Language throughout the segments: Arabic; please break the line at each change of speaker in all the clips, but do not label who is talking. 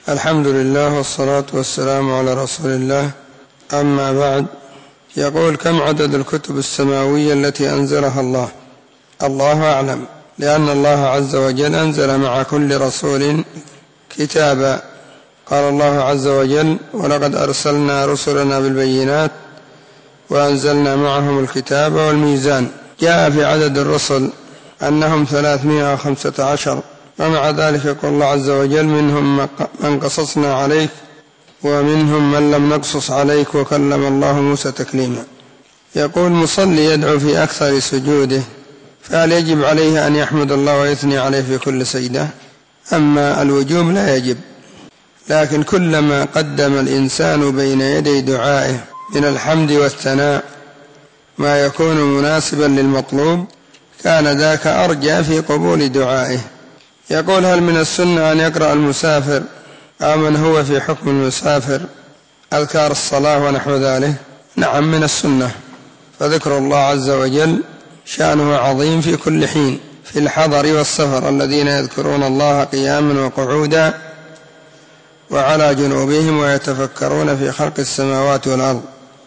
الحمد لله والصلاة والسلام على رسول الله. أما بعد، يقول: كم عدد الكتب السماوية التي أنزلها الله؟ الله أعلم، لأن الله عز وجل أنزل مع كل رسول كتابا. قال الله عز وجل: ولقد أرسلنا رسلنا بالبينات وأنزلنا معهم الكتاب والميزان. جاء في عدد الرسل أنهم 315، ومع ذلك يقول الله عز وجل: منهم من قصصنا عليك ومنهم من لم نقصص عليك وكلم الله موسى تكليما. يقول: مصلي يدعو في أكثر سجوده، فهل يجب عليه أن يحمد الله ويثني عليه في كل سجدة؟ أما الوجوب لا يجب، لكن كلما قدم الإنسان بين يدي دعائه من الحمد والثناء ما يكون مناسبا للمطلوب كان ذاك أرجى في قبول دعائه. يقول: هل من السنة أن يقرأ المسافر أو من هو في حكم المسافر أذكار الصلاة ونحو ذلك؟ نعم، من السنة، فذكر الله عز وجل شأنه عظيم في كل حين، في الحضر والسفر، الذين يذكرون الله قياما وقعودا وعلى جنوبهم ويتفكرون في خلق السماوات والأرض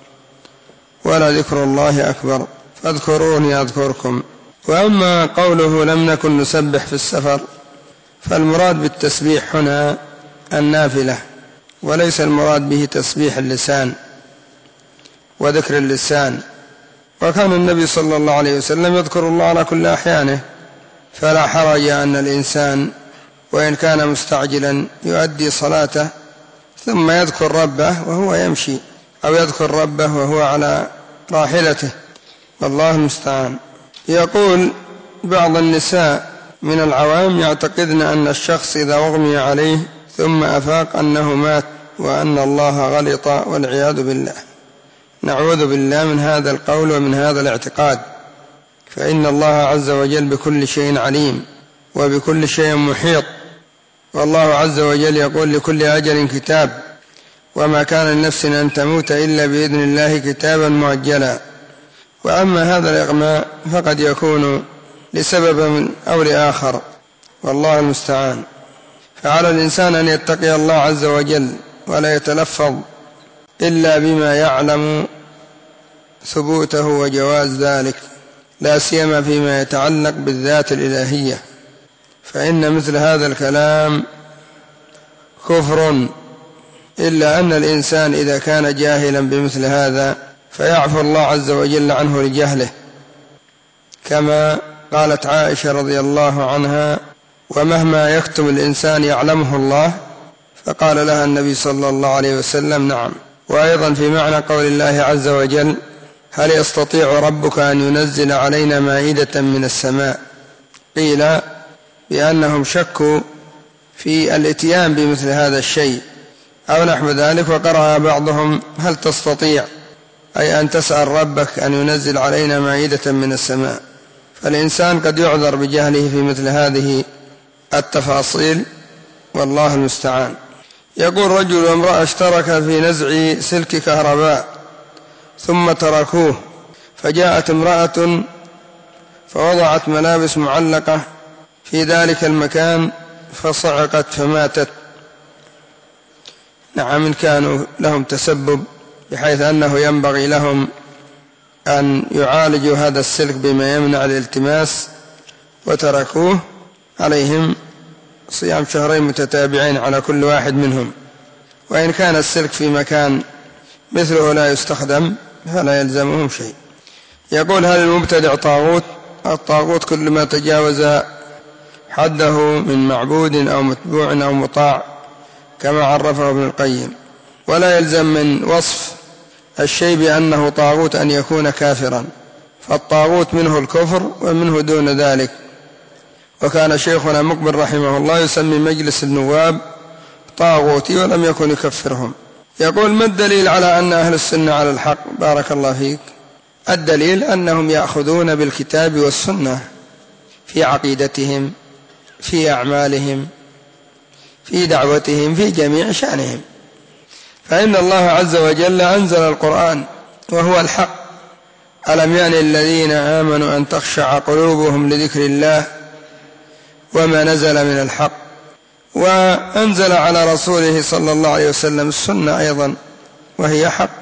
ولذكر الله أكبر، فاذكروني أذكركم. وأما قوله لم نكن نسبح في السفر، فالمراد بالتسبيح هنا النافلة، وليس المراد به تسبيح اللسان وذكر اللسان. وكان النبي صلى الله عليه وسلم يذكر الله على كل أحيانه، فلا حرج أن الإنسان وإن كان مستعجلا يؤدي صلاته ثم يذكر ربه وهو يمشي، أو يذكر ربه وهو على راحلته، والله المستعان. يقول: بعض النساء من العوام يعتقدن أن الشخص إذا أغمي عليه ثم أفاق أنه مات وأن الله غلط، والعياذ بالله. نعوذ بالله من هذا القول ومن هذا الاعتقاد، فإن الله عز وجل بكل شيء عليم وبكل شيء محيط، والله عز وجل يقول: لكل أجل كتاب، وما كان لنفس أن تموت إلا بإذن الله كتابا مؤجلا. وأما هذا الإغماء فقد يكون لسبب أو لآخر، والله المستعان. فعلى الإنسان أن يتقي الله عز وجل ولا يتلفظ إلا بما يعلم ثبوته وجواز ذلك، لا سيما فيما يتعلق بالذات الإلهية، فإن مثل هذا الكلام كفر، إلا أن الإنسان إذا كان جاهلا بمثل هذا فيعفو الله عز وجل عنه لجهله، كما قالت عائشة رضي الله عنها: ومهما يكتم الإنسان يعلمه الله. فقال لها النبي صلى الله عليه وسلم: نعم. وأيضا في معنى قول الله عز وجل: هل يستطيع ربك أن ينزل علينا مائدة من السماء؟ قيل بأنهم شكوا في الاتيان بمثل هذا الشيء أو نحو ذلك، وقرأ بعضهم: هل تستطيع، أي أن تسأل ربك أن ينزل علينا مائدة من السماء. فالإنسان قد يعذر بجهله في مثل هذه التفاصيل، والله المستعان. يقول: رجل وامرأة اشترك في نزع سلك كهرباء ثم تركوه، فجاءت امرأة فوضعت ملابس معلقة في ذلك المكان فصعقت فماتت. نعم، إن كانوا لهم تسبب بحيث أنه ينبغي لهم أن يعالجوا هذا السلك بما يمنع الالتماس وتركوه، عليهم صيام شهرين متتابعين على كل واحد منهم. وإن كان السلك في مكان مثله لا يستخدم فلا يلزمهم شيء. يقول: هل المبتدع طاغوت؟ الطاغوت كل ما تجاوز حده من معبود أو متبوع أو مطاع، كما عرفه ابن القيم. ولا يلزم من وصف الشيء بأنه طاغوت أن يكون كافرا، فالطاغوت منه الكفر ومنه دون ذلك. وكان شيخنا مقبل رحمه الله يسمي مجلس النواب طاغوتي ولم يكن يكفرهم. يقول: ما الدليل على أن أهل السنة على الحق؟ بارك الله فيك. الدليل أنهم يأخذون بالكتاب والسنة في عقيدتهم، في أعمالهم، في دعوتهم، في جميع شأنهم. فإن الله عز وجل أنزل القرآن وهو الحق. ألم يأن الذين آمنوا أن تخشع قلوبهم لذكر الله وما نزل من الحق وأنزل على رسوله صلى الله عليه وسلم السنة أيضا وهي حق،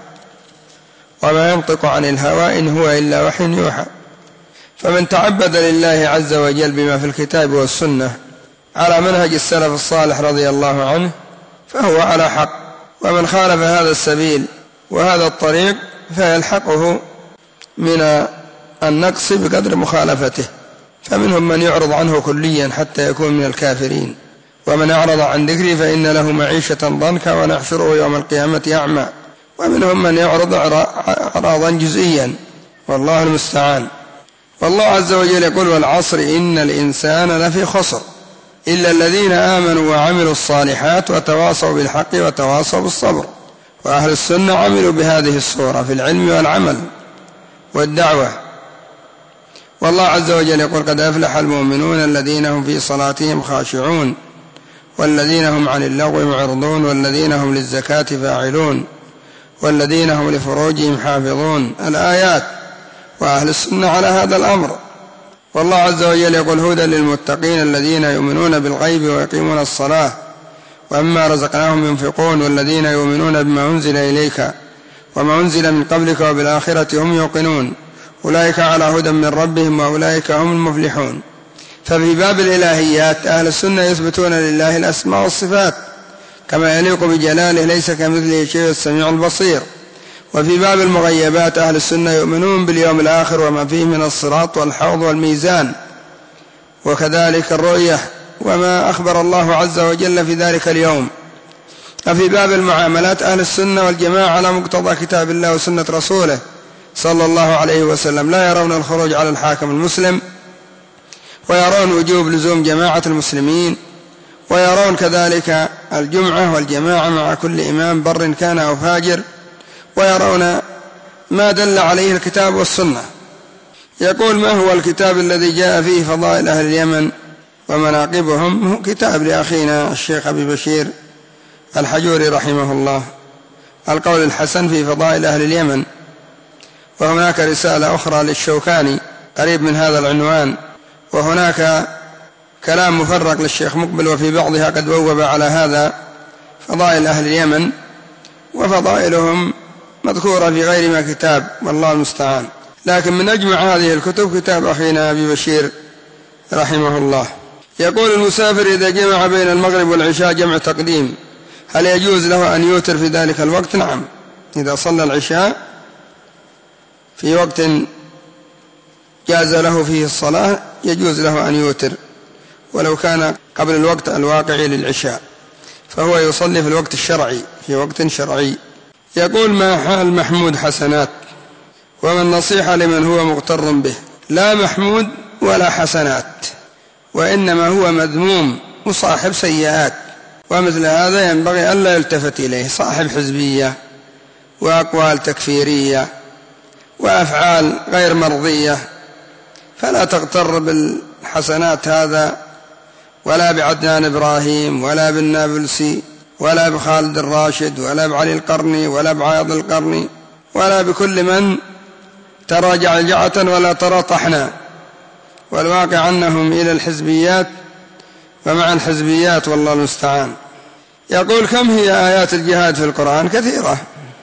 وما ينطق عن الهوى إن هو إلا وحي يوحى. فمن تعبد لله عز وجل بما في الكتاب والسنة على منهج السلف الصالح رضي الله عنه فهو على حق، ومن خالف هذا السبيل وهذا الطريق فيلحقه من النقص بقدر مخالفته. فمنهم من يعرض عنه كليا حتى يكون من الكافرين، ومن أعرض عن ذكري فإن له معيشة ضنكا ونحشره يوم القيامة أعمى، ومنهم من يعرض إعراضا جزئيا، والله المستعان. والله عز وجل يقول: والعصر إن الإنسان لفي خسر إلا الذين آمنوا وعملوا الصالحات وتواصوا بالحق وتواصوا بالصبر. وأهل السنة عملوا بهذه الصورة في العلم والعمل والدعوة. والله عز وجل يقول: قد أفلح المؤمنون الذين هم في صلاتهم خاشعون والذين هم عن اللغو معرضون والذين هم للزكاة فاعلون والذين هم لفروجهم حافظون. الآيات. وأهل السنة على هذا الأمر. والله عز وجل يقول: هدى للمتقين الذين يؤمنون بالغيب ويقيمون الصلاة وأما رزقناهم ينفقون والذين يؤمنون بما أنزل إليك وما أنزل من قبلك وبالآخرة هم يوقنون أولئك على هدى من ربهم وأولئك هم المفلحون. ففي باب الإلهيات أهل السنة يثبتون لله الأسماء والصفات كما يليق بجلاله ليس كمثله شيء السميع البصير. وفي باب المغيبات أهل السنة يؤمنون باليوم الآخر وما فيه من الصراط والحوض والميزان وكذلك الرؤية وما أخبر الله عز وجل في ذلك اليوم. وفي باب المعاملات أهل السنة والجماعة على مقتضى كتاب الله وسنة رسوله صلى الله عليه وسلم لا يرون الخروج على الحاكم المسلم، ويرون وجوب لزوم جماعة المسلمين، ويرون كذلك الجمعة والجماعة مع كل إمام بر كان أو فاجر، ويرون ما دل عليه الكتاب والسنة. يقول: ما هو الكتاب الذي جاء فيه فضائل أهل اليمن ومناقبهم؟ هو كتاب لأخينا الشيخ أبي بشير الحجوري رحمه الله، القول الحسن في فضائل أهل اليمن. وهناك رسالة أخرى للشوكاني قريب من هذا العنوان، وهناك كلام مفرق للشيخ مقبل وفي بعضها قد بوب على هذا فضائل أهل اليمن، وفضائلهم مذكورة في غير ما كتاب، والله المستعان. لكن من أجمع هذه الكتب كتاب أخينا أبي بشير رحمه الله. يقول: المسافر إذا جمع بين المغرب والعشاء جمع تقديم هل يجوز له أن يوتر في ذلك الوقت؟ نعم، إذا صلى العشاء في وقت جاز له فيه الصلاة يجوز له أن يوتر، ولو كان قبل الوقت الواقعي للعشاء فهو يصلي في الوقت الشرعي في وقت شرعي. يقول: ما حال محمود حسنات وما النصيحة لمن هو مغتر به؟ لا محمود ولا حسنات، وإنما هو مذموم وصاحب سيئات، ومثل هذا ينبغي ألا يلتفت إليه، صاحب حزبية وأقوال تكفيرية وأفعال غير مرضية، فلا تغتر بالحسنات هذا ولا بعدنان إبراهيم ولا بالنابلسي ولا بخالد الراشد ولا بعلي القرني ولا بعاض القرني ولا بكل من ترى جعجعة ولا ترى طحنا. والواقع أنهم إلى الحزبيات ومع الحزبيات، والله المستعان. يقول: كم هي آيات الجهاد في القرآن؟ كثيرة.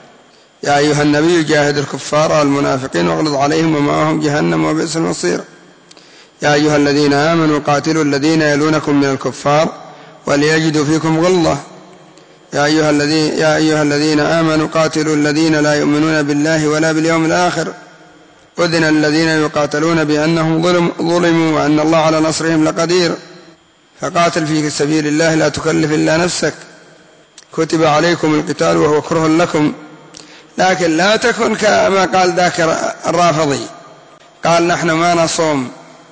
يا أيها النبي جاهد الكفار والمنافقين واغلظ عليهم ومأواهم جهنم وبئس المصير. يا أيها الذين آمنوا قاتلوا الذين يلونكم من الكفار وليجدوا فيكم غلظة. يا أيها الذين آمنوا قاتلوا الذين لا يؤمنون بالله ولا باليوم الآخر أذن الذين يقاتلون بأنهم ظلموا وأن الله على نصرهم لقدير. فقاتل في سبيل الله لا تكلف إلا نفسك، كتب عليكم القتال وهو كره لكم، لكن لا تكن كما قال ذاك الرافضي قال: نحن ما نصوم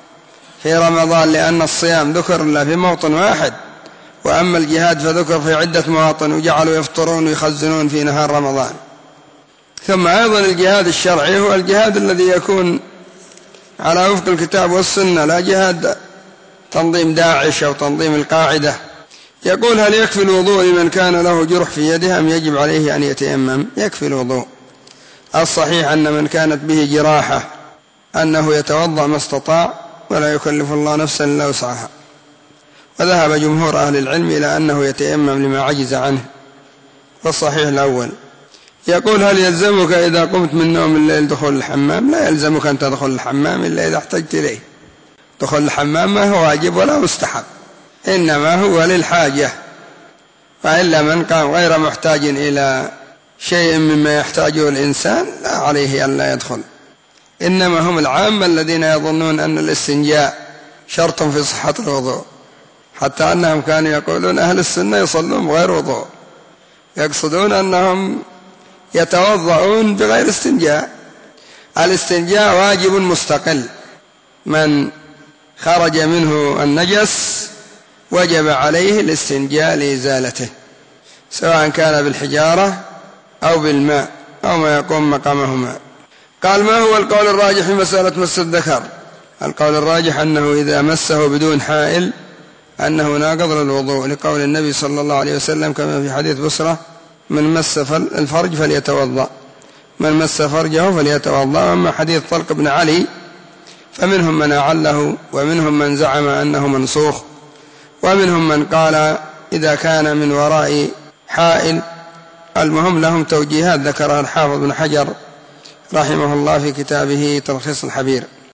في رمضان لأن الصيام ذكر الله في موطن واحد، وأما الجهاد فذكر في عدة مواطن، وجعلوا يفطرون ويخزنون في نهار رمضان. ثم أيضا الجهاد الشرعي هو الجهاد الذي يكون على وفق الكتاب والسنة، لا جهاد تنظيم داعش أو تنظيم القاعدة. يقول: هل يكفي الوضوء لمن كان له جرح في يده أم يجب عليه أن يتيمم؟ يكفي الوضوء. الصحيح أن من كانت به جراحة أنه يتوضأ ما استطاع ولا يكلف الله نفسا إلا وسعها. وذهب جمهور أهل العلم إلى أنه يتيمم لما عجز عنه، والصحيح الأول. يقول: هل يلزمك إذا قمت من نوم الليل دخول الحمام؟ لا يلزمك أن تدخل الحمام إلا إذا احتجت إليه. دخول الحمام ما هو واجب ولا مستحب، إنما هو للحاجة، وإلا من قام غير محتاج إلى شيء مما يحتاجه الإنسان لا عليه أن لا يدخل. إنما هم العامة الذين يظنون أن الاستنجاء شرط في صحة الوضوء، حتى أنهم كانوا يقولون أهل السنة يصلون بغير وضوء، يقصدون أنهم يتوضؤون بغير استنجاء. الاستنجاء واجب مستقل، من خرج منه النجس وجب عليه الاستنجاء لإزالته، سواء كان بالحجارة أو بالماء أو ما يقوم مقامهما. قال: ما هو القول الراجح في مسألة مس الذكر؟ القول الراجح أنه إذا مسه بدون حائل أنه ناقض للوضوء، لقول النبي صلى الله عليه وسلم كما في حديث بصرة: من مس الفرج فليتوضأ، من مس فرجه فليتوضأ. أما حديث طلق بن علي فمنهم من أعله، ومنهم من زعم أنه منسوخ، ومنهم من قال إذا كان من وراء حائل. المهم لهم توجيهات ذكرها الحافظ بن حجر رحمه الله في كتابه تلخيص الحبير.